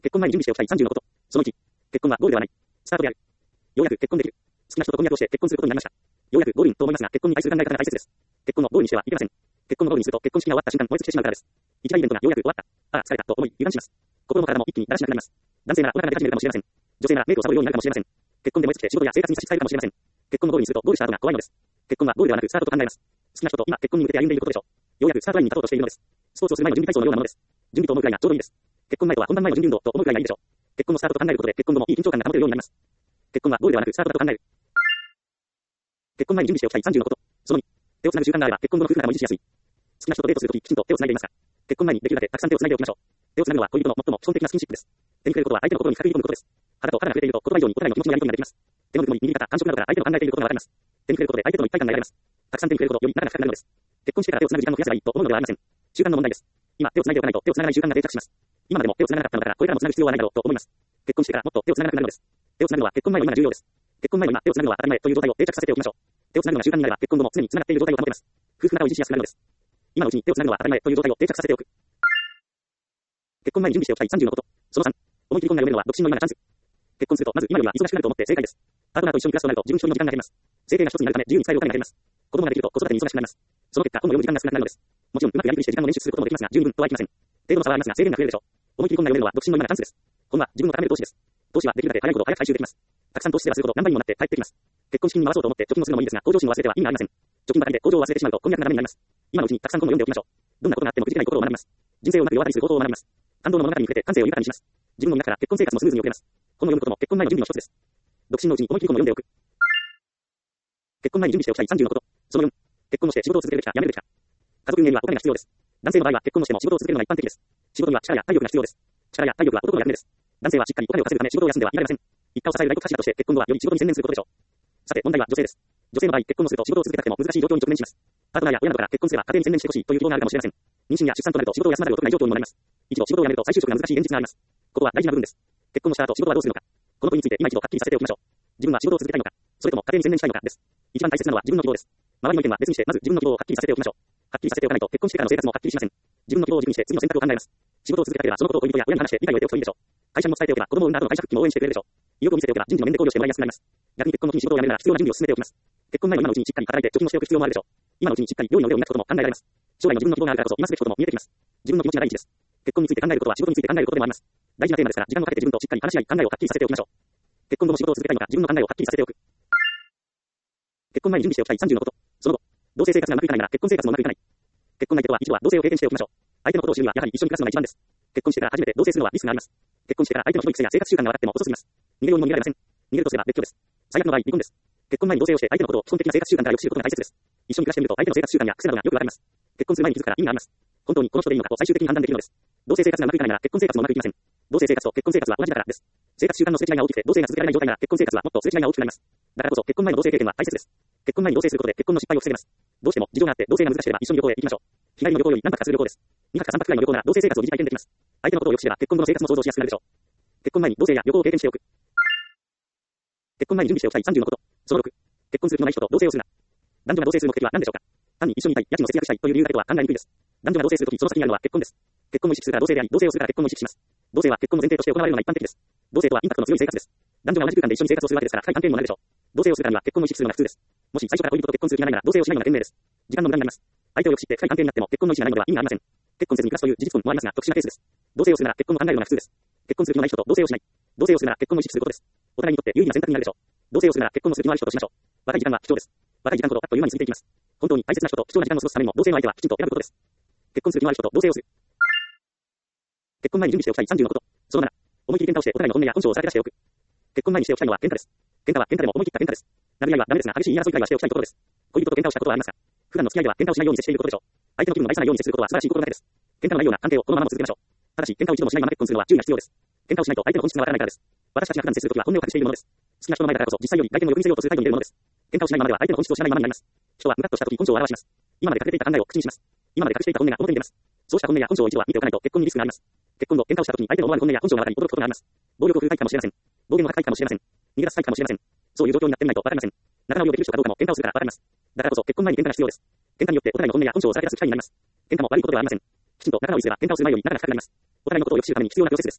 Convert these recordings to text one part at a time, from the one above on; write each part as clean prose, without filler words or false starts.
結婚前に準備しておきたい30のこと。その1、結婚はゴールではない。スタートである。ようやく結婚できる。好きな人と婚約をして結婚することになりました。ようやくゴールにと思いますが、結婚に対する考え方が大切です。結婚をゴールにしてはいけません。結婚をゴールにすると結婚式が終わった瞬間燃え尽きてしまうからです。一大イベントがようやく終わった。ああ、疲れたと思い油断します。心も体も一気にだらしなくなります。男性ならお腹が出始めるかもしれません。女性ならメイクをサボるようになるかもしれません。結婚で燃え尽きて仕事や生活に差し支えるかもしれません。結婚のゴールにするとゴールした後が怖いのです。結婚はゴールではなくスタートと考えます。好きな人と今結婚に向けて歩んでいることでしょう。ようやくスタートラインに立とうとしているのです。スポーツをする前の準備体操のようなものです。準備と思うくらいがちょうどいいです。結婚前とは本番前の準備運動と思うくらいがいいでしょう。結婚のスタートと考えることで結婚後もいい緊張感が保てるようになります。結婚はゴールではなくスタートだと考える。結婚前に準備しておきたい30のこと。その2、手をつなぐ習慣があれば結婚後の夫婦仲も維持しやすい。好きな人とデートするとききちんと手をつないでいますか？結婚前にできるだけたくさん手をつないでおきましょう。手をつなぐのは恋人の最も基本的なスキンシップです。手に触れることは相手の心に深く入り込むことです。肌と肌が触れていると言葉以上にお互いの気持ちのやり取りができます。手のぬくもり、握り方、感触などから相手の考えていることがわかります。手に触れることで相手との一体感が得られます。たくさん手に触れるほどより仲が深くなるのです。結婚してから手をつなぐ時間を増やせばいいと思うのではありません。習慣の問題です。今手をつないでおかないと手をつながない習慣が定着します。今までも手をつながなかったのだからこれからもつなぐ必要はないだろうと思います。結婚してからもっと手をつながなくなるのです。手をつなぐのは結婚前の今が重要です。結婚前の今手をつなぐのは当たり前という状態を定着させておきましょう。手をつなぐのが習慣になれば結婚後も常につながっている状態を保てます。夫婦仲を維持しやすくなるのです。今のうちに手をつなぐのは当たり前という状態を定着させておく。結婚前に準備しておきたい30のこと。その3、思い切り婚が読めるのは独身の今がチャンス。結婚するとまず今よりは忙しくなると思って正解です。パートナーと一緒に暮らすとなると自分一人の時間が減ります。生計が一つになるため自由に使えるお金が減ります。子供ができると子育てに忙しくなります。その結果本を読む時間が少なくなるのです。もちろんうまくやりくりして時間を捻出することもできますが十分とはいきません。程度の差はありますが制限が増えるでしょう。思い切り婚が読めるのは独身の今がチャンスです。本は自分のための投資です。投資はできるだけ早いほど早く回収できます。たくさん投資すればするほど何倍にもなって返ってきます。結婚資金に回そうと思って貯金をするのもいいですが向上心を忘れては意味がありません。貯金ばかりで向上を忘れてしまうと婚約がダメになります。今のうちにたくさん本を読んでおきましょう。どんなことがあってもくじけないことを学びます。人生をうまく世渡りすることを学びます。感動の物語に触れて感性を豊かにします。自分の中から結婚生活もスムーズに送れます。本を読むことも結婚前の準備の一つです。独身のうちに思い切り本を読んでおく。結婚前に準備しておきたい30のこと。その4、結婚をして仕事を続けるべきかやめるべきか。家族運営にはお金が必要です。男性の場合は結婚をしても仕事を続けるのが一般的です。仕事には力や体力が必要です。力や体力は男の役目です。男性はしっかりお金を稼ぐため仕事を休んではいられません。一家を支える大黒柱として結婚後はより仕事に専念することでしょう。さて問題は女性です。女性の場合結婚をすると仕事を続けたくても難しい状況に直面します。パートナーや親などから結婚すれば家庭に専念してほしいという希望があるかもしれません。妊娠や出産となると仕事を休まざるを得ない状況にもなります。一度仕事を辞めると再就職が難しい現実があります。ここは大事な部分です。結婚をした後仕事はどうするのか。この問いについて今一度はっきりさせておきましょう。自分は仕事を続けたいのか、それとも家庭に専念したいのかです。一番大切なのは自分の希望です。周りの意見は別にしてまず自分の希望をはっきりさせておきましょう。はっきりさせておかないと結婚してからの生活もはっきりしません。自分の希望を軸にして次の選択を考えます。仕事を続けたければそのことを恋人や親に話して理解を得ておくといいでしょう。会社にも伝えておけば子供を産んだ後の会社復帰も応援してくれるでしょう。意欲を見せておけば人事の面で考慮してもらいやすくなります。逆に結婚の日に仕事を辞めるなら必要な準備を進めておきます。結婚前の今のうちにしっかり働いて貯金をしておく必要もあるでしょう。今のうちにしっかり料理の腕を磨くことも考えられます。将来の自分の希望があるからこそ今すべきことも見えてきます。自分の気持ちが第一です。結婚について考えることは仕事について考えることでもあります。大事なテーマですから時間をかけて自分としっかり話し合い考えをはっきりさせておきましょう。結婚後も仕事を続けたいのか自分の考えをはっきりさせておく。結婚前に準備しておきたい30のこと。その後、同性生活がうまくいかないなら結婚生活もうまくいかない。結婚相手とは一度は同性を経験しておきましょう。相手のことを知るにはやはり一緒に暮らすのが一番です。結婚してから初めて同棲するのはリスクがあります。結婚してから相手のひどい癖や生活習慣が分かっても遅すぎます。逃げようにも逃げられません。逃げるとすれば別居です。最悪の場合離婚です。結婚前に同棲をして相手のことを基本的な生活習慣からよく知ることが大切です。一緒に暮らしてみると相手の生活習慣や癖などがよくわかります。結婚する前に気づくから意味があります。本当にこの人でいいのかと最終的に判断できるのです。同性生活がうまくいかないなら結婚生活もうまくいきません。同性生活と結婚生活は同じだからです。生活習慣のすれ違いが大きくて同性が続けられない状態なら結婚生活はもっとすれ違いが大きくなります。だからこそ結婚前の同性経験は大切です。結婚前に同棲することで結婚の失敗を防げます。どうしても事情があって同棲が難しければ一緒に旅行へ行きましょう。日帰りの旅行より何泊かする旅行です。2泊か3泊くらいの旅行なら同棲生活を疑似体験できます。相手のことをよく知れば結婚後の生活も想像しやすくなるでしょう。結婚前に同棲や旅行を経験しておく。結婚前に準備しておきたい30のこと。その6、結婚する気のない人と同棲をするな。男女が同棲する目的は何でしょうか。単に一緒にいたい、家賃を節約したいという理由だけとは考えにくいです。男女が同棲するときその先にあるのは結婚です。結婚を意識するから同棲であり、同棲をするから結婚を意識します。同棲は結婚の前提として行われるのが一般的です。同棲とはインパクトの強い生活です。男女が同じ空間で一緒に生活をするわけですから深い関係にもなるでしょう。同棲をするからには結婚を意識するのが普通です。もし最初から恋人と結婚する気がないなら同棲をしないのが賢明です。時間の無駄になります。相手をよく知って深い関係になっても結婚の意思がないのでは意味がありません。結婚せずに暮らすという事実婚もありますが特殊なケースです。同棲をするなら結婚を考えるのが普通です。結婚する気のない人と同棲をしない。同棲をするなら結婚を意識することです。お互いにとって有利な選択になるでしょう。同棲をするなら結婚をする気のある人としましょう。若い時間は貴重です。若い時間ほどあっという間に過ぎていきます。本当に大切な人と貴重な時間を過ごすためにも同棲の相手はきちんと選ぶことです。結婚後の結婚生活は同棲をしない。同棲をするなら結婚を意識することです。お互いにとって有利な選択になるでしょう。若い時間は貴重です。若い時間ほどあっという間に過ぎていきます。本当に大切な人と貴重な時間を過ごすためにも同棲の相手はきちんと選ぶことです。結婚する気のある人と同棲をする。結婚前に準備しておきたい30のこと。その7、思い切り喧嘩をしてお互いの本音や本性をさらけ出しておく。結婚前にしておきたいのは喧嘩です。喧嘩は喧嘩でも思い切った喧嘩です。殴り合いはダメですが激しい言い争いくらいはしておきたいところです。恋人と喧嘩をしたことはありますか。普段の付き合いでは喧嘩をしないように接していることでしょう。相手の気分を害さないように接することは素晴らしい心がけです。喧嘩のないような関係をこのまま続けましょう。ただし喧嘩を一度もしないまま結婚するのは注意が必要です。喧嘩をしないと相手の本質がわからないからです。私たちが普段接するときは本音を隠しているものです。好きな人の前だからこそ実際より相手の欲にせようとする態度に出るものです。喧嘩をしないままでは相手の本質を知らないままになります。人はムカッとしたとき根性を表します。今まで隠れていた考えを口にします。今まで隠していた本音が表に出ます。そうした本音や本性を一度は見ておかないと結婚にリスクがあります。結婚後喧嘩をしたときに相手の思わぬ本音や本性が分かり驚くことがあります。暴力を振るタイプかもしれません。暴言を吐くタイプかもしれません。逃げ出すタイプかもしれません。そういう状況になってみないと分かりません。仲直りをできる人かどうかも喧嘩をするから分かります。だからこそ結婚前に喧嘩が必要です。喧嘩によってお互いの本音や本性をさらけ出す機会になります。喧嘩も悪いことではありません。きちんと仲直りすれば喧嘩をする前より仲が深くなります。お互いのことを良く知るために必要なプロセスです。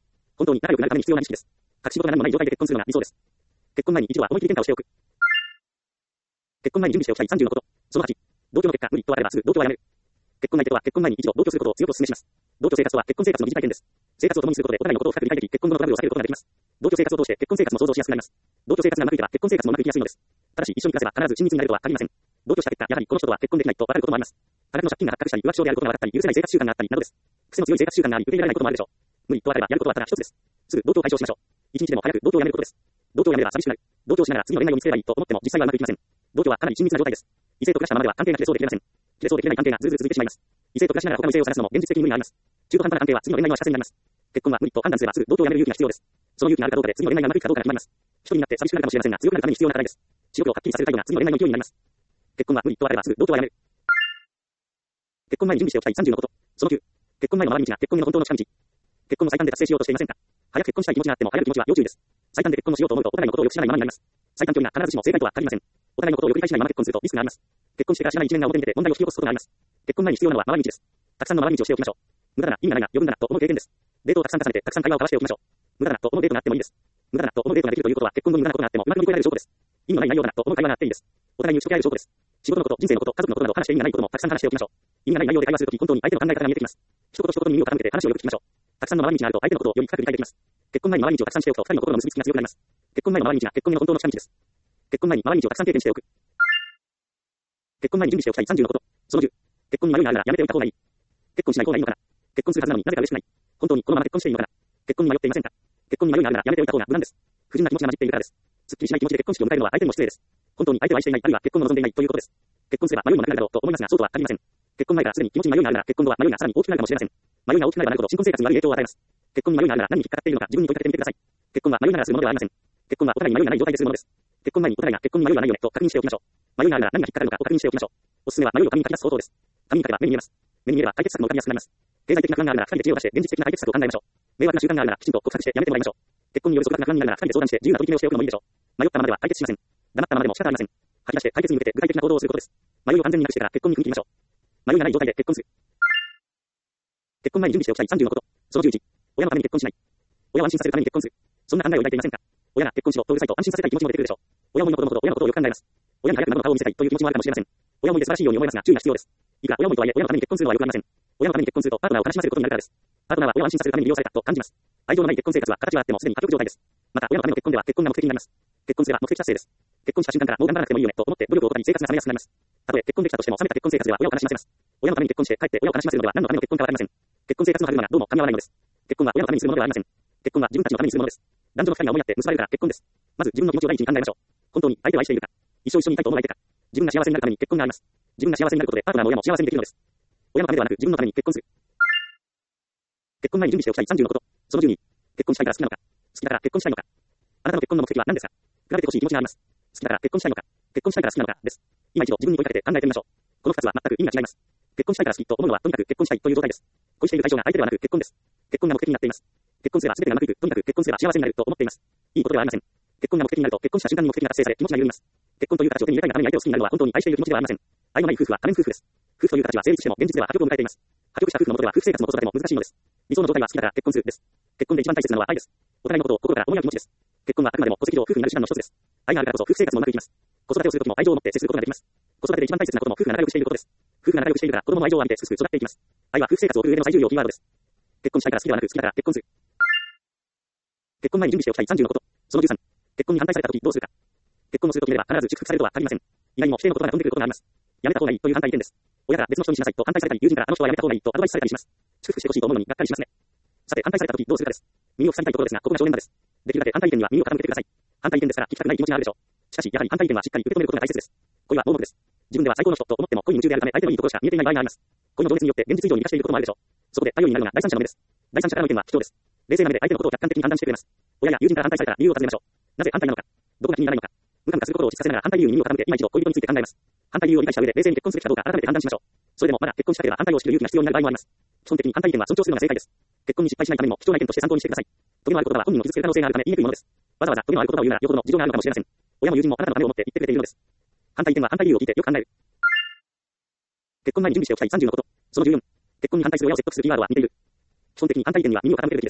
本当に仲良くなるために必要な意識です。隠し事が何もない状態で結婚するのが理想です。結婚前に一度は思い切り喧嘩をしておく。結婚前に準備しておきたい30のこと。その8。同居の結果、無理とあればすぐ同居はやめる。結婚相手とは結婚前に一度同居することを強くお勧めします。同居生活とは結婚生活の疑似体験です。生活を共にすることでお互いのことを深く理解でき、結婚後のトラブルを避けることができます。同居生活を通して結婚生活も想像しやすくなります。同居生活がうまくいけば結婚生活もうまくいきやすいのです。ただし一緒に暮らせば必ず親密になるとは限りません。同居した結果、やはりこの人とは結婚できないと分かることもあります。多額の借金が発覚したり、浮気症であることが分かったり、許せない生活習慣があったりなどです。癖の強い生活習慣があり、受け入れられないこともあるでしょう。無理と分かればやることはただ一つです。すぐ同居を解消しましょう。一日でも早く同居をやめることです。同居をやめれば寂しくなる。同居をしながら次の恋愛を見つければいいと思っても実際はうまくいきません。同居はかなり親密な状態です。異性と暮らしたままでは関係が切れそうで切れません。切れそうで切れない関係がずるずる続いてしまいます。異性と暮らしながら他の異性を探すのも現実的に無理があります。中途半端な関係は次の恋愛の足かせになります。結婚は無理と判断すればすぐ同居をやめる勇気が必要です。その勇気があるかどうかで次の恋愛がうまくいくかどうかが決まります。一人になって寂しくなるかもしれませんが、強くなるために必要な課題です。仕事をはっきりさせる態度が次の恋愛の勢いになります。結婚は無理とあればすぐ同居をやめる。結婚前に準備しておきたい30のこと。その9。結婚前の回り道が結婚後の本当の近道。結婚の最短で達成しようとしていませんか？早く結婚したい気持ちがあっても早い気持ちは要注意です。最短で結婚をしようと思うとお互いのことをよく知らないままになります。最短距離が必ずしも正解とは限りません。お互いのことをよく理解しないまま結婚するとリスクがあります。結婚してから知らない一面が表に出て問題を引き起こすことがあります。結婚前に必要なのは回り道です。たくさんの回り道をしておきましょう。無駄だな、意味がないな、余分だなと思う経験です。デートをたくさん重ねてたくさん会話を交わしておきましょう。無駄だなと思うデートがあってもいいです。無駄だなと思うデートができるということは結婚後に無駄なことがあってもうまく乗り越えられる証拠です。意味のない内容だなと思う会話があっていいです。お互いに打ち解け合える証拠です。仕事のこと、人生のこと、家族のことなど話して意味がないこともたくさん話しておきましょう。意味がない内容で会話するとき本当に相手の考え方が見えてきます。一言一言に耳を傾けて話をよく聞きましょう。たくさんの回り道があると相手のことをより深く理解できます。結婚前に回り道をたくさんしておくと二人の心の結びつきが強くなります。結婚前の回り道が結婚への本当の近道です。結婚前に回り道をたくさん経験しておく。結婚前に準備しておきたい30のこと。その10。結婚に迷いがあるならやめておいた方がいい。結婚しない方がいいのかな。結婚するはずなのになぜか嬉しくない。本当にこのまま結婚していいのかな。結婚に迷っていませんか。結婚に迷いがあるならやめておいた方が無難です。不純な気持ちが混じっているからです。すっきりしない気持ちで結婚式を迎えるのは相手にも失礼です。本当に相手を愛していない、あるいは結婚を望んでいないということです。結婚すれば迷いもなくなるだろうと思いますが、そうとは限りません。結婚前からすでに気持ちに迷いがあるなら結婚後は迷いがさらに大きくなるかもしれません。迷いが大きくなればなるほど新婚生活に悪い影響を与えます。結婚に迷いがあるなら何に引っかかっているのか自分に問いかけてみてください。結婚は迷いながらするものではありません。結婚はお互いに迷いがない状態でするものです。結婚前にお互いが結婚に迷いがないよねと確認しておきましょう。迷いがあるなら何が引っかかるのかを確認しておきましょう。おすすめは迷いを紙に書き出す方法です。紙に書けば目に見えます。目に見えれば解決策も浮かびやすくなります。経済的な不安があるなら二人で知恵を出して現実的な解決策を考えましょう。迷惑な習慣があるならきちんと告白してやめてもらいましょう。結婚による粗悪な不安になるなら二人で相談して自由な取り決めをしておくのもいいでしょう。迷ったままでは解決しません。黙ったままでも仕方ありません。吐き出して解決に向けて具体的な行動をすることです。迷いを完全になくしてから結婚に踏み切りましょう。迷いがない状態で結婚する。結婚前に準備しておきたい30のこと。その11。親のために結婚しない。親を安心させるために結婚する。そんな考えを抱いていませんか。親が結婚しろとうるさいと安心させたい気持ちも出てくるでしょう。親思いの子供と親のことをよく考えます。親に早く孫の顔を見せたいという気持ちもあるかもしれません。親思いで素晴らしいように思いますが注意が必要です。いくら親思いとはいえ親のために結婚するのはよくありません。親のために結婚するとパートナーを悲しませることになるからです。パートナーは親を安心させるために利用されたと感じます。愛情のない結婚生活は形はあってもすでに破局状態です。また親のための結婚では結婚が目的になります。結婚すれば目的達成です。結婚した瞬間からもう頑張らなくてもいいよねと思って努力を怠り生活が冷めやすくなります。たとえ結婚できたとしても冷めた結婚生活では親を悲しませます。親のために結婚して帰って親を悲しませるのでは何のための結婚かわかりません。結婚生活の歯車がどうも噛み合わないのです。結婚は親のためにするものではありません。結婚は自分たちのためにするものです。男女の二人が思い合って結ばれるから結婚です。まず自分の気持ちを第一に考えましょう。本当に相手を愛しているか。一生一緒にいたいと思う相手か。自分が幸せになるために結婚があります。自分が幸せになることでパートナーも親も幸せにできるのです。親のためではなく自分のために結婚する。結婚前に準備しておきたい30のこと。その12。結婚したいから好きなのか。好きだから結婚したいのか。あなたの結婚の目的は何ですか。比べてほしい気持ちがあります。好きだから結婚したいのか。結婚したいから好きなのかです。今一度自分に問いかけて考えてみましょう。この二つは全く意味が違います。結婚したいから好きと思うのはとにかく結婚したいという状態です。恋している対象が相手ではなく結婚です。結婚が目的になっています。結婚すれば全てがうまくいく。とにかく結婚すれば幸せになると思っています。いいことではありません。結婚が目的になると結婚した瞬間に目的が達成され気持ちが緩みます。結婚という形を手に入れたいがために相手を好きになるのは本当に愛している気持ちではありません。愛のない夫婦は仮面夫婦です。夫婦という形は成立しても現実では破局を迎えています。破局した夫婦のもとでは夫婦生活も子育ても難しいのです。理想の状態は好きだから結婚するです。結婚で一番大切なのは愛です。お互いのことを心から思い合う気持ちです。結婚はあくまでも戸籍上夫婦になる手段の一つです。愛があるからこそ夫婦生活もうまくいきます。子育てをするときも愛情を持って接することができます。子育てで一番大切なことも夫婦が仲良くしていることです。夫婦が仲良くしているから子供の愛情を浴びてすくすく育っていきます。愛は夫婦生活を送る上での最重要キーワードです。結婚したいから好きではなく好きだから結婚する。結婚前に準備しておきたい30のこと。その13。結婚に反対されたときどうするか。結婚をすると決めれば必ず祝福されるとは限りません。意外にも否定の言葉が飛んでくることがあります。やめた方がいいという反対意見です。親から別の人にしなさいと反対されたり友人からあの人はやめた方がいいとアドバイスされたりします。祝福してほしいと思うのにがっかりしますね。さて反対されたときどうするかです。耳を塞ぎたいところですがここが正念場です。できるだけ反対意見には耳を傾けてください。反対意見ですから聞きたくない気持ちがあるでしょう。しかしやはり反対意見はしっかり受け止めることが大切です。恋は盲目です。自分では最高の人と思っても恋に夢中であるため相手のいいところしか見えていない場合があります。恋の情熱によって現実以上に生かしていることもあるでしょう。そこで頼りになるのが第三者の目です。第三者からの意見は貴重です。冷静な目で相手のことを客観的に判断してくれます。親や友人から反対されたら理由を尋ねましょう。なぜ反対なのか。どこが気にならないのか。無感化することを実させながら反対理由に耳を傾けて今一度恋人について考えます。反対理由を理解した上で冷静に結婚するかどうか改めて判断しましょう。それでもまだ結婚したければ反対を知る勇気が必要になる場合もあります。基本的に反対意見は尊重するのが正解です。結婚に失敗しないためにも貴重な意見として参考にしてください。トゲのある言葉は本人を傷つける可能性があるため言いにくいものです。わざわざトゲのある言葉を言うならよほどの事情があるのかもしれません。親も友人もあなたのためを思って言ってくれているのです。反対意見は反対理由を聞いてよく考える。結婚前に準備しておきたい30のこと。その14。結婚に反対する親を説得するキーワードは似ている。基本的に反対意見には耳を傾けるべきです。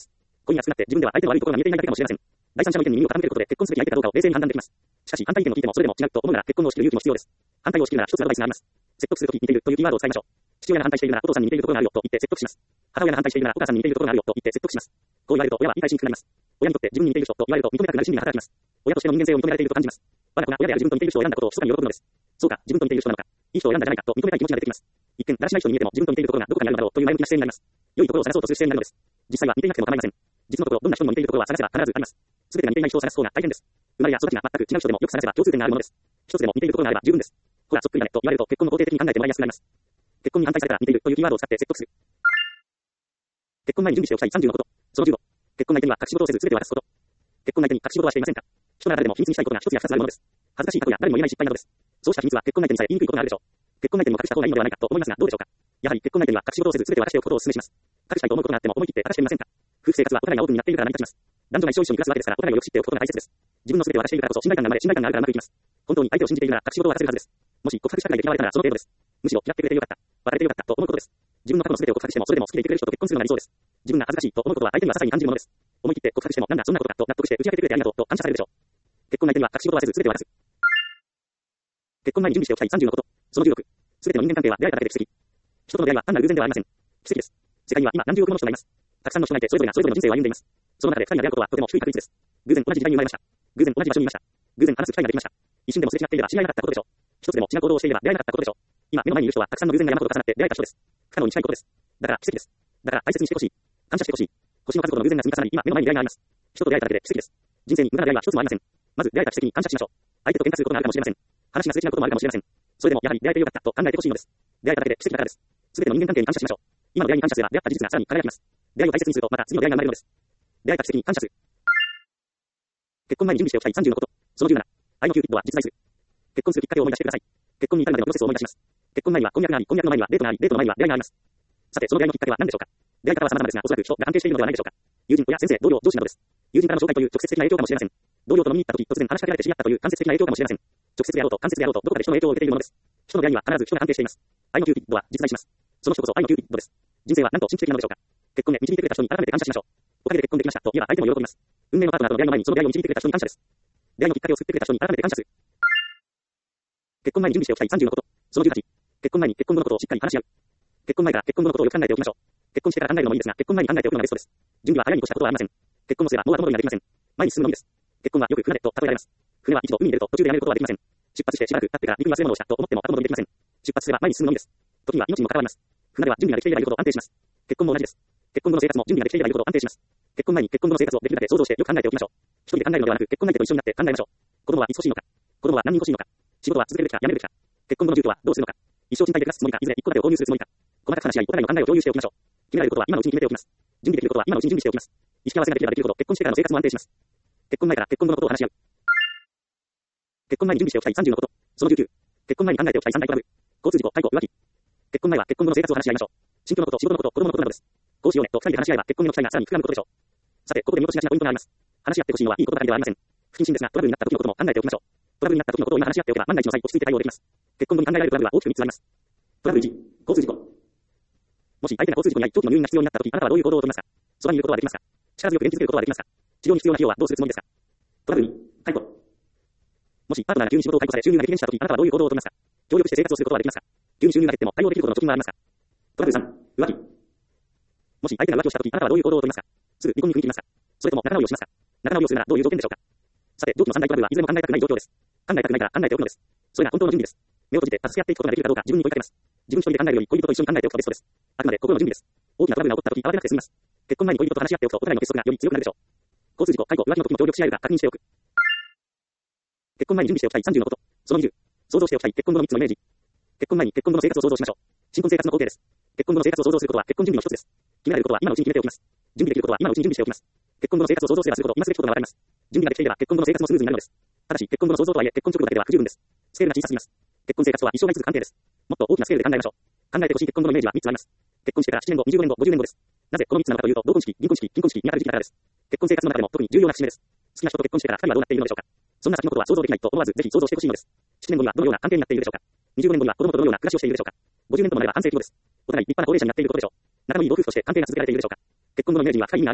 恋が少なくて自分では相手の悪いところが見えていないだけかもしれません。第三者の意見に耳を傾けることで結婚すべき相手かどうかを冷静に判断できます。しかし反対意見を聞いてもそれでも違うと思うなら結婚を仕切る勇気も必要です。反対を仕切るなら一つアドバイスがあります。説得するとき似ているというキーワードを使いましょう。父親が反対しているならお父さんに似ているところがあるよと言って説得します。母親が反対しているならお母さんに似ているところがあるよと言って説得します。こう言われると親は言いたい心理になります。親にとって自分に似ている人と言われると認めたくなる心理が働きます。親としての人間性を認められていると感じます。我が子が親である自分と似ている人を選んだことを密かに喜ぶのです。そうか、自分と似ている人なのか。いい人を選んだじゃないかと認めたい気持ちが出てきます。一見、だらしない人に見えても自分と似ているところがどこかにあるのだろうという前向きな姿勢になります。良いところを探そうとする姿勢になるのです。実際は似ていなくても構いません。実のところ、どんな人にも似ているところは探せば必ずあります。すべてが似ていない人を探す方が大変です。生まれや育ちが全く違う人でもよく探せば共通点があるものです。一つでも似ているところがあれば十分です。ほら、そっくりだねと言われると結婚の肯定的に考えてもらいやすくなります。結婚に反対されたら似ているというキーワードを使って説得する。結婚前に準備しておきたい30のこと。その15。結婚相手には隠し事をせず全て渡すこと。結婚相手に隠し事はしていませんか。人なら誰でも秘密にしたいことが一つや二つあるものです。恥ずかしい過去や誰にも言えない失敗などです。そうした秘密は結婚相手にさえ言いにくいことがあるでしょう。結婚相手にも隠した方がいいのではないかと思いますがどうでしょうか。やはり結婚相手には隠し事をせず全て渡しておくことをお勧めします。隠したいと思うことがあっても思い切って渡してみませんか。夫婦生活はお互いがオープンになっているから成り立ちます。男女が一生一緒に暮らすわけですからお互いをよく知っておくことが大切です。自分の全てを渡しているからこそ信頼感が生まれ信頼感があるからうまくいきます。本当に相手を信じているなら隠し事を渡せるはずです。もし告白したくないで嫌われたらその程度です。むしろ嫌ってくれてよかった。別れてよかったと思うことです。自分の過去の全てを告白してもそれでも好きでいてくれる人と結婚するのが理想です。自分が恥ずかしいと思うことは相手には些細に感じるものです。思い切って告白してもなんだそんなことかと納得して打ち明けてくれてありがとうと感謝されるでしょう。結婚相手には隠し事はせず全て渡す。結婚前に準備しておきたい30のこと。その16。すべての人間関係は出会えただけで奇跡。人との出会いは単なる偶然ではありません。奇跡です。世界には今何十億もの人がいます。たくさんの人がいてそれぞれがそれぞれの人生を歩んでいます。その中で二人が出会うことはとても低い確率です。偶然同じ時代に生まれました。偶然同じ場所にいました。偶然話す機会ができました。一瞬でもすれ違っていれば知り合いなかったことでしょう。一つでも違う行動をしていれば出会えなかったことでしょう。今目の前にいる人はたくさんの偶然が山ほど重なって出会えた人です。不可能に近いことです。だから奇跡です。だから大切にしてほしい。感謝してほしい。星の数ほどの偶然が積み重なり今目の前に出会いがあります。人と出会えただけで奇跡です。人生に無駄な出会いは一つもありません。まず出会えた奇跡に感謝しましょう。相手と喧嘩することがあるかもしれません。話がすれ違うこともあるかもしれません。それでもやはり出会えてよかったと考えてほしいのです。出会えただけで奇跡だからです。すべての人間関係に感謝しましょう。今の出会いに感謝すれば出会った事実がさらに輝きます。出会いを大切にするとまた次の出会いが生まれるのです。出会えた奇跡に感謝する。結婚前に準備しておきたい30のこと。その17。愛のキューピッドは実在する。結婚するきっかけを思い出してください。結婚に至るまでのプロセスを思い出します。結婚前には婚約があり、婚約の前にはデートがあり、デートの前には出会いがあります。さて、その出会いのきっかけは何でしょうか。出会い方は様々ですが、おそらく人が関係しているのではないでしょうか。友人、親、先生、同僚、上司などです。友人からの紹介という直接的な影響かもしれません。同僚と飲みに行った時、突然話しかけられて知り合ったという間接的な影響かもしれません。直接であろうと間接であろうとどこかで人の影響を受けているものです。人の出会いには必ず人が関係しています。愛のキューピッドは実在します。その人こそ愛のキューピッドです。人生はなんと神秘的なのでしょうか。結婚で導いてくれた人に改めて感謝しましょう。おかげで結婚できましたと言えば相手も喜びます。運命のパートナーとの出会いの前にその出会いを導いてくれた人に感謝です。出会いのきっかけを作ってくれた人に改めて感謝する。結婚前に準備しておきたい30のこと。その18。結婚前に結婚後のことをしっかり話し合う。結婚前から結婚後のことをよく考えておきましょう。結婚してから考えるのもいいですが、結婚前に考えておくのがベストです。準備は早いに越したことはありません。結婚をすればもう後戻りができません。前に進むのみです。結婚はよく船と例えられます。船は一度海に出ると途中でやめることはできません。出発してしばらく経ってから陸に忘れ物をしたと思っても後戻りできません。出発すれば前に進むのみです。時には命にも関わります。船では準備ができていればいるほど安定します。結婚も同じです。結婚後の生活も準備ができていればいるほど安定します。結婚前に結婚後の生活をできるだけ想像してよく考えておきましょう。一人で考えるのではなく結婚相手と一緒になって考えましょう。子供はいつ欲しいのか。子供は何人欲しいのか。仕事は続けるべきかやめるべきか。結婚後の住居はどうするのか。一生賃貸で暮らすつもりかいずれ一戸建てを購入するつもりか。細かく話し合いお互いの考えを共有しておきましょう。決められることは今のうちに決めておきます。準備できることは今のうちに準備しておきます。意識合わせができればできるほど結婚してからの生活も安定します。結婚前から結婚後のことを話し合う。結婚前に準備しておきたい30のこと。その19。結婚前に考えておきたい3大トラブル。交通事故、解雇、浮気。結婚前は結婚後の生活を話し合いましょう。新居のこと、仕事のこと、子供のことなどです。こうしようねと2人で話し合えば結婚の期待がさらに膨らむことでしょう。さて、ここで見落としがちなポイントがあります。話し合ってほしいのはいいことだけではありません。不謹慎ですが、トラブルになった時のことも考えておきましょう。トラブルになった時のことを今話し合っておけば万が一の際落ち着いて対応できます。結婚後に考えられるトラブルは大きく3つあります。トラブル1、交通事故。もし相手が交通事故に遭い長期の入院が必要になった時、あなたはどういう行動をとりますか。そばにいることはできますか。力強く元気づけることはできますか。治療に必要な費用はどうするつもりですか。トラブル2、解雇。もしパートナーが急に仕事を解雇され収入が激減した時、あなたはどういう行動をとりますか。協力して生活をすることはできますか。急に収入が減っても対応できるほどの貯金はありますか。トラブル3、浮気。もし相手が浮気をした時、あなたはどういう行動をとりますか。すぐ離婚に踏み切りますか。それとも仲直りをしますか。仲直りをするならどういう条件でしょうか。さて、上記の3大トラブルはいずれも考えたくない状況です。考えたくないから考えておくのです。それが本当の準備です。目を閉じて助け合っていくことができるかどうか自分に問いかけます。自分一人で考えるより恋人と一緒に考えておくとベストです。あくまで心の準備です。大きなトラブルが起こった時、慌てなくて済みます。結婚前に恋人と話し合っておくとお互いの結束がより強くなるでしょう。交通事故、解雇、浮気の時も協力し合えるか確認しておく。結婚前に準備しておきたい30のこと。その20。想像しておきたい結婚後の3つのイメージ。結婚前に結婚後の生活を想像しましょう。新婚生活の工程です。結婚後の生活を想像することは結婚準備の一つです。決められることは今のうちに決めておきます。準備できることは今のうちに準備しておきます。結婚後の生活を想像すればするほど今すべきことがわかります。準備ができていれば結婚後の生活もスムーズになるのです。ただし結婚後の想像とはいえ結婚直後だけでは不十分です。スケールが小さすぎます。結婚生活は一生が続く関係です。もっと大きなスケールで考えましょう。考えてほしい結婚後のイメージは3つあります。結婚してから7年後、20年後、50年後です。なぜこの3つなのかというと、同婚式、銀婚式、金婚式に当たる時期だからです。結婚生活の中でも特に重要な節目です。好きな人と結婚してから2人はどうなっているのでしょうか。そんな先のことは想像できないと思わずぜひ想像してほしいのです。7年後にはどのような関係になっているでしょうか。20年後には子供とどのような暮らしをしているでしょうか。50年ともなれば半世紀後です。お互い立派な高齢者になっていることでしょう。仲のいいご夫婦として関係が続けられているでしょうか。結婚後のイメージには深い意味があります。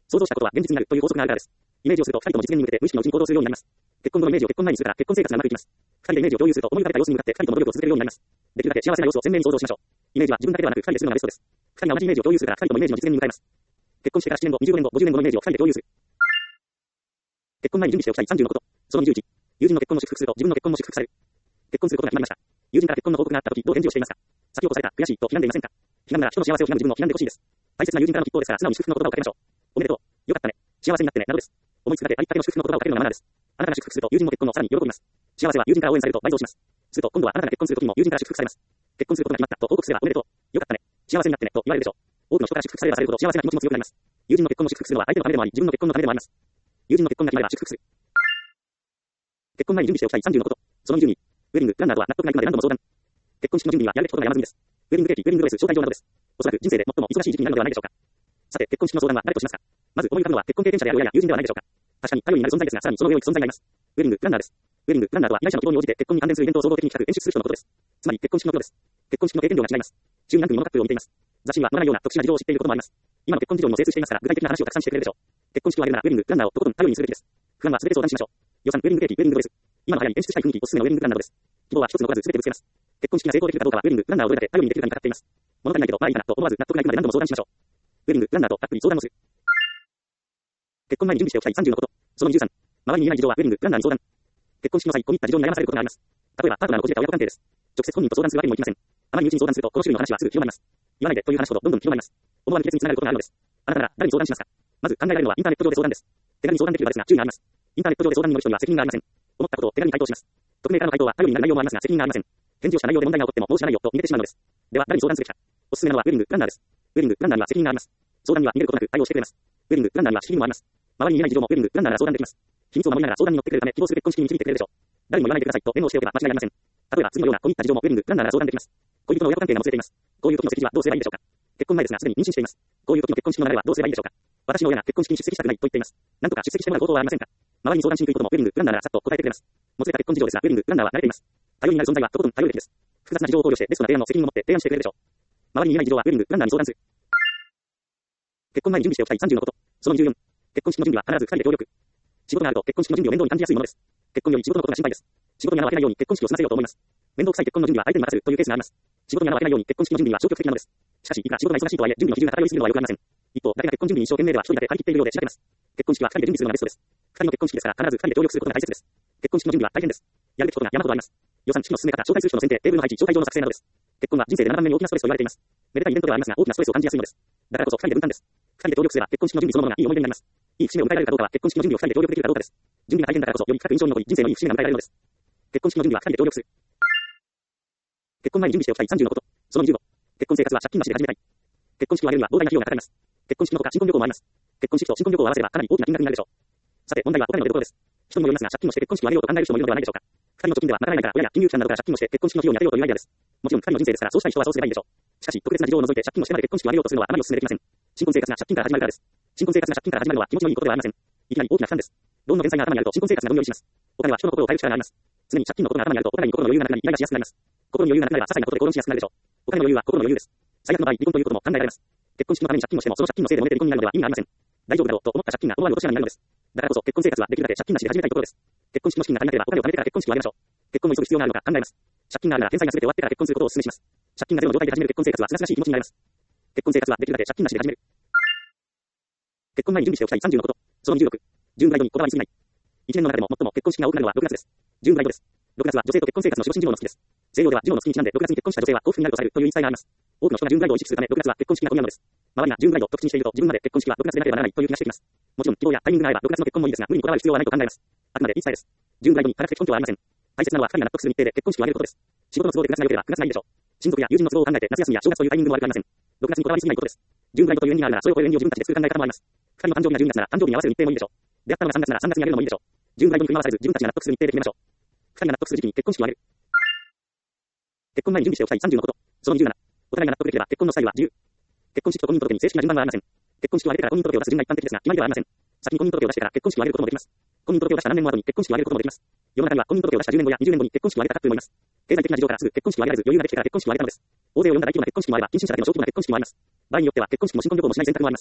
想像したことは現実になるという法則があるからです。イメージをすると、二人とも実現に向けて無意識のうちに行動するようになります。結婚後のイメージを結婚前にするから結婚生活がうまくいきます。二人でイメージを共有すると思い浮かべた様子に向かって二人とも努力を続けるようになります。できるだけ幸せな様子を鮮明に想像しましょう。イメージは自分だけではなく二人でするのがベストです。二人が同じイメージを共有するから二人ともイメージの実現に向かいます。結婚してから7年後、20年後、50年後のイメージを二人で共有する。結婚前に準備しておきたい30のこと。その21。友人の結婚を祝福すると自分の結婚も祝福される。結婚することが決まりました。友人から結婚の報告があったとき、どう返事をしていますか？先を越された、悔しいと否んでいませんか？否んだら人の幸せを否む自分も否んでほしいです。大切な友人からの筆頭ですから素直に祝福の言葉をかけましょう。おめでとう。よかったね。幸せになってね。などです。思いつくだけありったけの祝福の言葉をかけるのがマナーです。あなたが祝福すると友人も結婚をさらに喜びます。幸せは友人から応援されると倍増します。すると今度はあなたが結婚するときも友人から祝福されます。結婚することが決まったと報告すればおめでとう。よかったね。幸せになってねと言われるでしょう。多くの人から祝福されればされるほど幸せな気持ちも強くなります。友人の結婚を祝福するのは相手のためでもあり、自分の結婚のためでもあります。友人の結婚が決まれば祝福する。結婚前に準備しておきたい30のこと。その12。ウェディングプランナーとは納得がいくまで何度も相談。結婚式の準備にはやるべきことが山積みです。ウェディングケーキ、ウェディングドレス、招待状などです。おそらく人生で最も忙しい時期になるのではないでしょうか。さて、結婚式の相談は誰としますか？まず思い浮かぶのは結婚経験者である親や友人ではないでしょうか。確かに頼りになる存在ですが、さらにその上を行く存在がいます。ウェディングプランナーです。ウェディングプランナーとは依頼者の希望に応じて結婚に関連するイベントを総合的に企画、演出する人のことです。つまり結婚式のプロです。結婚式の経験量が違います。週に何組ものカップルを見ています。雑誌には載らないような特殊な事情を知っていることもあります。今の結婚事情にも精通していますから、具体的な話をたくさんしてくれるでしょう。結婚式を挙げるならウェディングプランナーをとことん頼りにするべきです。不安は全て相談しましょう。予算、ウェディングケーキ、ウェディングドレス。今の流行り演出したい雰囲気、おすすめのウェディングプランナーなどです。希望は一つ残らず全てぶつけます。結婚式が成功できるかどうかはウェディングプランナーをどれだけ頼りにできるかにかかっています。物足りないけどまあいいかなと思わず納得がいくまで何度も相談しましょう。ウェディングプランナーとたっぷり相談をする。結婚前に準備しておきたい30のこと。その23。周りに言えない事情はウェディングプランナーに相談。結婚式の際、込み入った事情に悩まされることがあります。例えばパートナーのこじれた親子関係です。直接本人と相談するわけにもいきません。あまり身内に相談するとこの種類の話はすぐ広まります。言わないでという話ほどどんどん広まります。思わぬ亀裂につながることがあるのです。あなたなら誰に相談しますか？まず考えられるのはインターネット上で相談です。手軽に相談できる場ですが注意があります。インターネット上で相談に乗る人には責任がありません。思ったことを手軽に回答します。匿名からの回答は頼りになる内容もありますが責任がありません。返事をした内容で問題が起こってももう知らないよと逃げてしまうのです。では誰に相談すべきか。おすすめなのはウェディングプランナーです。ウェディングプランナーには責任があります。相談には逃げることなく対応してくれます。ウェディングプランナーには仕切りもあります。周りにいない事情もウェディングプランナーなら相談できます。秘密を守りながら相談に乗ってくれるため希望する結婚式に導いてくれるでしょう。誰にも言わないでくださいとメモをしておけば間違いありません。例えば次のような込み入った事情もウェディングプランナーなら相談できます。恋人の親子関係がもつれています。こういう時の席次はどうすればいいでしょうか。結婚前ですがすでに妊娠しています。こういう時の結婚式の流れはどうすればいいでしょうか。私の親が結婚式に出席したくないと言っています。なんとか出席してもらう方法はありませんか。周りに相談しにくいこともウェディングプランナーならさっと答えてくれます。もつれた結婚事情ですがウェディングプランナーは慣れています。頼りになる存在はとことん頼るべきです。複雑な事情を考慮してベストな提案の責任を持って提案してくれるでしょう。周りにいない事情はウェディングプランナーに相談する。結婚前に準備しておきたい30のこと。その24。結婚式の準備は必ず2人で協力。仕事があると結婚式の準備を面倒に感じやすいものです。結婚より仕事のことが心配です。仕事に穴を開けないように結婚式を済ませようと思います。面倒くさい結婚の準備は相手に任せるというケースがあります。仕事に穴を開けないように結婚式の準備は消極的なのです。しかし、いくら仕事が忙しいとはいえ準備の比重が偏りすぎるのは良くありません。一方、誰が結婚準備に一生懸命では一人だけ張り切っているようでしらけます。結婚式は2人で準備するのがベストです。2人の結婚式ですから必ず2人で協力することが大切です。結婚式の準備は大変です。やるべきことが山ほどあります。予算、式の進め方、招待する人の選定、テーブルの配置、招待状の作成などです。結婚は人生で7番目に大きなストレスと言われています。めでたいイベントではありますが大きなストレスを感じやすいのです。だからこそ2人で分担です。2人で協力すれば結婚式の準備そのものがいい思い出になります。いい節目を迎えられるかどうかは結婚式の準備を2人で協力できるかどうかです。準備が大変だからこそより深く印象に残り人生のいい節目が迎えられるのです。結婚式の準備は2人で協力する。結婚前に準備しておきたい30のこと。その25。結婚生活は借金なしで始めたい。結婚式を挙げるには膨大な費用がかかります。結婚式のほか新婚旅行もあります。結婚式と新婚旅行を合わせればかなり大きな金額になるでしょう。さて問題はお金の出所です。人にもよりますが借金をして結婚式を挙げようと考える人もいるのではないでしょうか。2人の貯金では賄えないから親や金融機関などから借金をして結婚式の費用に充てようというアイデアです。もちろん2人の人生ですからそうしたい人はそうすればいいでしょう。しかし特別な事情を除いて借金をしてまで結婚式を挙げようとするのはあまりお勧めできません。新婚生活が借金から始まるからです。新婚生活が借金から始まるのは気持ちのいいことではありません。いきなり大きな負担です。ローンの返済が頭にあると新婚生活がどんよりします。お金は人の心を変える力があります。常に借金のことが頭にあるとお互いに心の余裕がなくなりイライラしやすくなります。心の余裕がなくなれば些細なことで口論しやすくなるでしょう。お金の余裕は心の余裕です。最悪の場合離婚ということも考えられます。結婚式のために借金をしてもその借金のせいで揉めて離婚になるのでは意味がありません。大丈夫だろうと思った借金が思わぬ落とし穴になるのです。だからこそ結婚生活はできるだけ借金なしで始めたいところです。結婚式の資金が足りなければお金を貯めてから結婚式を挙げましょう。結婚を急ぐ必要があるのか考えます。借金があるなら返済が全て終わってから結婚することをお勧めします。借金がゼロの状態で始める結婚生活は清々しい気持ちになります。結婚生活はできるだけ借金なしで始める。結婚前に準備しておきたい30のこと。その26。ジューンブライドにこだわりすぎない。1年の中でも最も結婚式が多くなるのは6月です。ジューンブライドです。6月は女性と結婚生活の守護神事業の月です。西洋では事業の月にちなんで6月に結婚した女性は幸福になるとされるという言い伝えがあります。多くの人がジューンブライドを意識するため6月は結婚式が混み合うのです。周りがジューンブライドと口にしていると自分まで結婚式は6月でなければならないという気がしてきます。もちろん希望やタイミングが合えば6月の結婚もいいですが無理にこだわる必要はないと考えます。あくまで言い伝えです。ジューンブライドに科学的根拠はありません。大切なのは2人が納得する日程で結婚式を挙げることです。仕事の都合で9月が良ければ9月がいいでしょう。親族や友人の都合を考えて夏休みや正月というタイミングも悪くありません。6月にこだわりすぎないことです。ジューンブライドという縁起があるならそれを超える縁起を自分たちで作る考え方もあります。2人の誕生日が12月なら誕生日に合わせる日程もいいでしょう。出会ったのが3月なら3月に挙げるのもいいでしょう。ジューンブライドに振り回されず自分たちが納得する日程で決めましょう。2人が納得する時期に結婚式を挙げる。結婚前に準備しておきたい30のこと。その27。お互いが納得できれば結婚の際は自由。結婚式と婚姻届に正式な順番はありません。結婚式を挙げてから婚姻届を出す順が一般的ですが決まりではありません。先に婚姻届を出してから結婚式を挙げることもできます。婚姻届を出した何年も後に結婚式を挙げることもできます。世の中には婚姻届を出した10年後や20年後に結婚式を挙げたカップルもいます。経済的な事情からすぐ結婚式を挙げられず余裕ができてから結婚式を挙げたのです。大勢を呼んだ大規模な結婚式もあれば近親者だけの小規模な結婚式もあります。場合によっては結婚式も新婚旅行もしない選択もあります。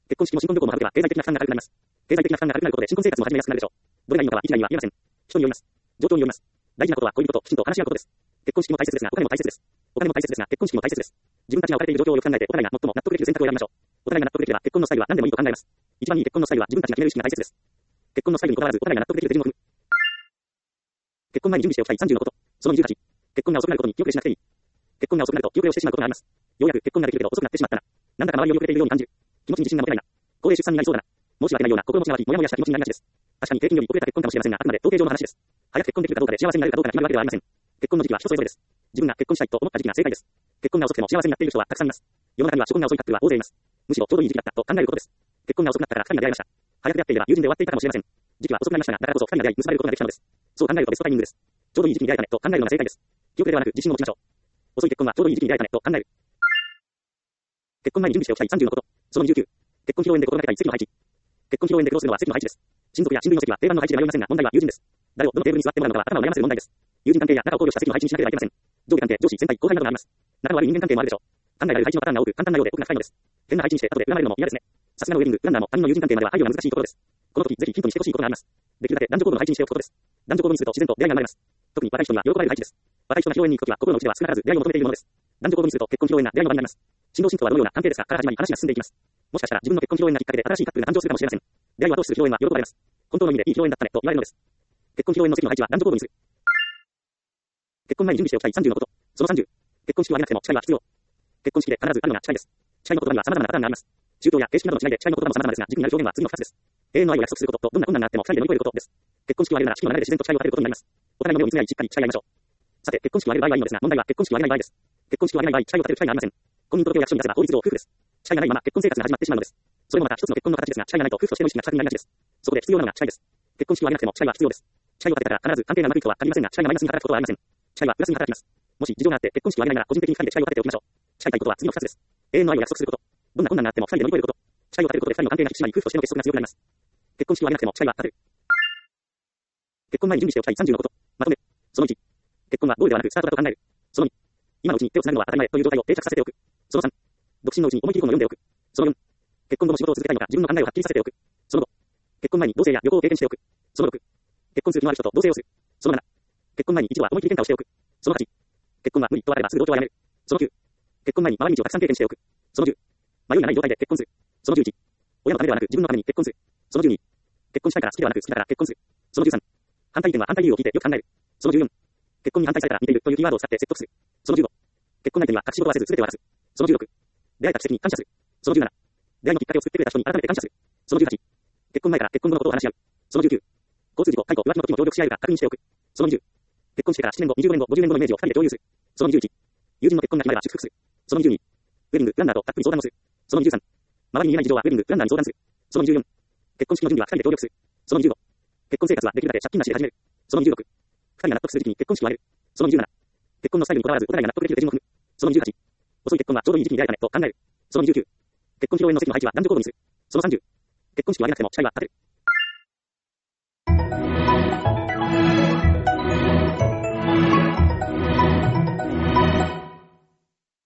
結婚式も新婚旅行も省けば経済的な負担が軽くなります。経済的な負担が軽くなることで新婚生活も始めやすくなるでしょう。どれがいいのかは一概には言えません。人によります。状況によります。大事なことは恋人ときちんと話し合うことです。結婚式も大切ですが、お金も大切です。お金も大切ですが、結婚式も大切です。自分たちが置かれている状況をよく考えて、お互いが最も納得できる選択を選びましょう。お互いが納得できれば、結婚のスタイルは何でもいいと考えます。一番いい結婚のスタイルは自分たちが決める意識が大切です。結婚のスタイルにこだわらず、お互いが納得できる手順を踏む。結婚前に準備しておきたい30のこと。その28。結婚が遅くなることに気遅れしなくていい。結婚が遅くなると気遅れをしてしまうことがあります。ようやく結婚ができるけど遅くなってしまったな。なんだか周りを遅れているように感じる。気持ちに自信が持てないな。高齢出産になりそうだな。申し訳ないような心持ちが悪い、もやもやした気持ちになりがちです。確かに平均より遅れた結婚かもしれませんが、あくまで統計上の話です。早く結婚できるかどうかで幸せになれるかどうかが決まるわけではありません。結婚の時期は人それぞれです。自分が結婚したいと思った時期が正解です。結婚が遅くても幸せになっている人はたくさんいます。世の中には初婚が遅いカップルは大勢います。むしろちょうどいい時期だったと考えることです。結婚が遅くなったから二人が出会いました。早くやっていれば友人で終わっていたかもしれません。時期は遅くなりましたが、だからこそ二人が出会い結ばれることができたのです。そう考えるとベストタイミングです。ちょうどいい時期に出会えたねと考えるのが正解です。気遅れではなく自信を持ちましょう。遅い結婚はちょうどいい時期に出会えたねと考える。結婚前に準備しておきたい30のこと。その29。結婚披露宴で心がけたい席の配置。結婚披露宴で苦労するのは席の配置です。親族や親類の席は定番の配置で迷いませんが、問題は友人です。誰をどのテーブルに座ってもらうのかは頭を悩ませる問題です。友人関係や仲を考慮した席の配置にしなければいけません。上下関係、上司、先輩、後輩などがあります。仲の悪い人間関係もあるでしょう。考えられる配置のパターンが多く、簡単なようで奥が深いのです。変な配置にして後で恨まれるのも嫌ですね。さすがのウェディング、プランナーも他人の友人関係までは配慮が難しいところです。この時、ぜひヒントにしてほしいことがあります。できるだけ男女交互の配置にしておくことです。男女交互にすると自然と出会いが生まれます。特に若い人には喜ばれる配置です。若い人が披露宴に行くときは心の内では少なからず出会いを求めているものです。男女交互にすると結婚披露宴が出会いの場になります。新郎新婦はどのような関係ですかから始まり話が進んでいきます。もしかしたら自分の結婚披露宴がきっかけで新しいカップルが誕生するかもしれません。出会いを後押しする披露宴は喜ばれます。本当の意味でいい披露宴だったねと言われるのです。結婚披露宴の席の配置は男女交互にする。結婚前に準備しておきたい30のこと。その30。結婚式を挙げなくても誓いは必要。結婚式で必ずあるのが誓いです。誓いの言葉には様々なパターンがあります。宗教や形式などの誓いで誓いの言葉も様々ですが、軸になる表現は次の2つです。永遠の愛を約束することと、どんな困難があっても2人で乗り越えることです。結婚式を挙げるなら式の流れで自然と誓いを立てることになります。お互いの目を見つめ合いしっかり誓い合いましょう。さて、結婚式を挙げる場合はいいのですが、問題は結婚式を挙げない場合です。結婚式を挙げない場合、誓いを立てる機会がありません。婚姻届を役所に出せば法律上夫婦です。誓いがないまま結婚生活が始まってしまうのです。それもまた一つの結婚の形ですが、誓いがないと夫婦としての意識が先になりがちです。そこで必要なのが誓いです。結婚式を挙げなくても誓いは必要です。誓いを立てたら必ず関係がうまくいくとは限りませんが、誓いがマイナスに働くことはありません。誓いはプラスに働きます。もし事情があって結婚式を挙げないなら個人的に2人で誓いを立てておきましょう。誓いたいことは次の2つです。永遠の愛を約束すること。どんな困難があっても2人で乗り越えること。誓いを立てることで2人の関係が引き締まり夫婦としての結束が強くなります。結婚式を挙げなくても誓いは立てる。結婚前に準備しておきたい30のこと。まとめ。その1。結婚はゴールではなくスタートだと考える。その2。今のうちに手をつなぐのは当たり前という状態を定着させておく。その3。独身のうちに思い切り本を読んでおく。その4。結婚後も仕事を続けたいのか自分の考えをはっきりさせておく。その5。結婚前に同棲や旅行を経験しておく。その6。結婚する気のある人と同棲をする。その7。結婚前に一度は思い切り喧嘩をしておく。その8。結婚は無理とあればすぐ同居をやめる。その9。結婚前に回り道をたくさん経験しておく。その10。迷いがない状態で結婚する。その11。親のためではなく自分のために結婚する。その12。結婚したいから好きではなく好きだから結婚する。その13。反対意見は反対理由を聞いてよく考える。その14。結婚に反対されたら似ているというキーワードを使って説得する。その15。結婚相手には隠し事はせず全てを渡す。その16。出会えた奇跡に感謝する。その17。出会いのきっかけを作ってくれた人に改めて感謝する。その18。結婚前から結婚後のことを話し合う。その19。交通事故、逮捕、浮気の時も協力し合えるか確認しておく。その20。結婚してから7年後、25年後、50年後のイメージを2人で共有する。その21。友人の結婚が決まれば祝福する。その22。ウェディング、プランナーとたっぷり相談をする。その23。周りに見えない事情はウェディング、プランナーに相談する。その24。結婚式の準備は2人で協力する。その25。結婚生活はできるだけ借金なしで始める。その26。2人が納得する時期に結婚式を挙げる。その27。結婚のスタイルにこだわらずお互いが納得できる手順を踏む。その28。遅い結婚はちょうどいい時期に出会えたねと考える。その29。結婚披露宴の席の配置は男女交互にする。その30。結婚式を挙げなくても誓いは立てる。